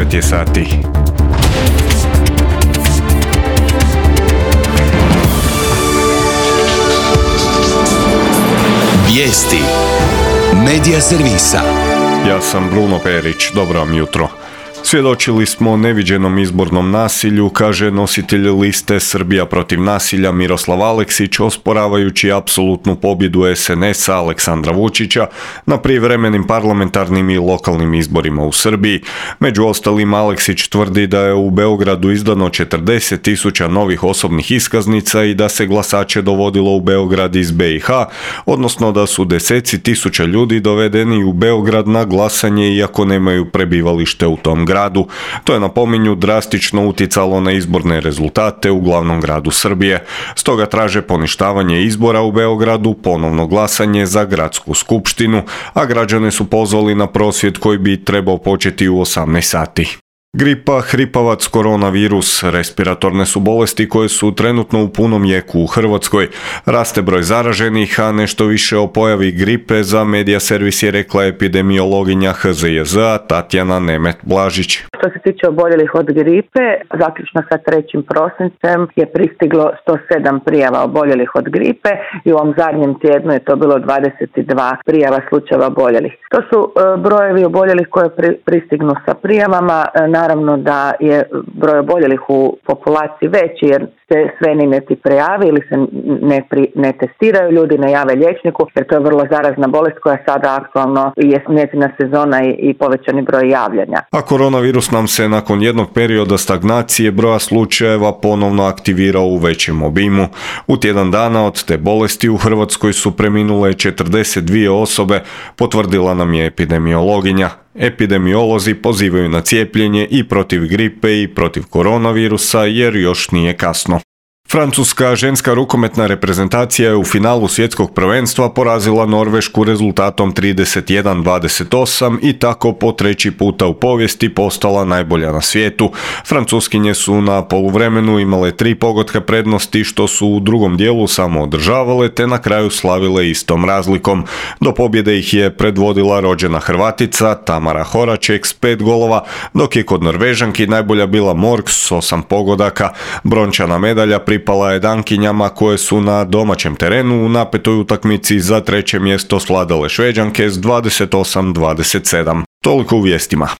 9 je sati. Vijesti Medija servisa. Ja sam Bruno Perić, dobro vam jutro. Svjedočili smo neviđenom izbornom nasilju, kaže nositelj liste Srbija protiv nasilja Miroslav Aleksić, osporavajući apsolutnu pobjedu SNS-a Aleksandra Vučića na prijevremenim parlamentarnim i lokalnim izborima u Srbiji. Među ostalim, Aleksić tvrdi da je u Beogradu izdano 40.000 novih osobnih iskaznica i da se glasače dovodilo u Beograd iz BiH, odnosno da su deseci tisuća ljudi dovedeni u Beograd na glasanje iako nemaju prebivalište u tom gradu. To je, napominju, drastično uticalo na izborne rezultate u glavnom gradu Srbije. Stoga traže poništavanje izbora u Beogradu, ponovno glasanje za gradsku skupštinu, a građane su pozvali na prosvjed koji bi trebao početi u 18 sati. Gripa, hripavac, koronavirus, respiratorne su bolesti koje su trenutno u punom jeku u Hrvatskoj. Raste broj zaraženih, a nešto više o pojavi gripe za Medija servis je rekla epidemiologinja HZJZ-a Tatjana Nemet-Blažić. Što se tiče oboljelih od gripe, zaključno sa 3. prosincem je pristiglo 107 prijava oboljelih od gripe i u ovom zadnjem tjednu je to bilo 22 prijava slučajeva oboljelih. To su brojevi oboljelih koje pristignu sa prijavama. Naravno da je broj oboljelih u populaciji veći jer se sve ni ne ti prejavi ili se ne testiraju, ljudi ne jave liječniku jer to je vrlo zarazna bolest koja sada aktualno je njezina sezona i povećani broj javljanja. A koronavirus nam se nakon jednog perioda stagnacije broja slučajeva ponovno aktivirao u većem obimu. U tjedan dana od te bolesti u Hrvatskoj su preminule 42 osobe, potvrdila nam je epidemiologinja. Epidemiolozi pozivaju na cijepljenje i protiv gripe i protiv koronavirusa jer još nije kasno. Francuska ženska rukometna reprezentacija je u finalu svjetskog prvenstva porazila Norvešku rezultatom 31-28 i tako po treći puta u povijesti postala najbolja na svijetu. Francuskinje su na poluvremenu imale 3 pogotka prednosti što su u drugom dijelu samo održavale te na kraju slavile istom razlikom. Do pobjede ih je predvodila rođena Hrvatica Tamara Horaček s 5 golova, dok je kod Norvežanki najbolja bila Mork s 8 pogodaka. Brončana medalja pripala je Dankinjama koje su na domaćem terenu u napetoj utakmici za 3. mjesto svladale Šveđanke s 28-27. Toliko u vijestima.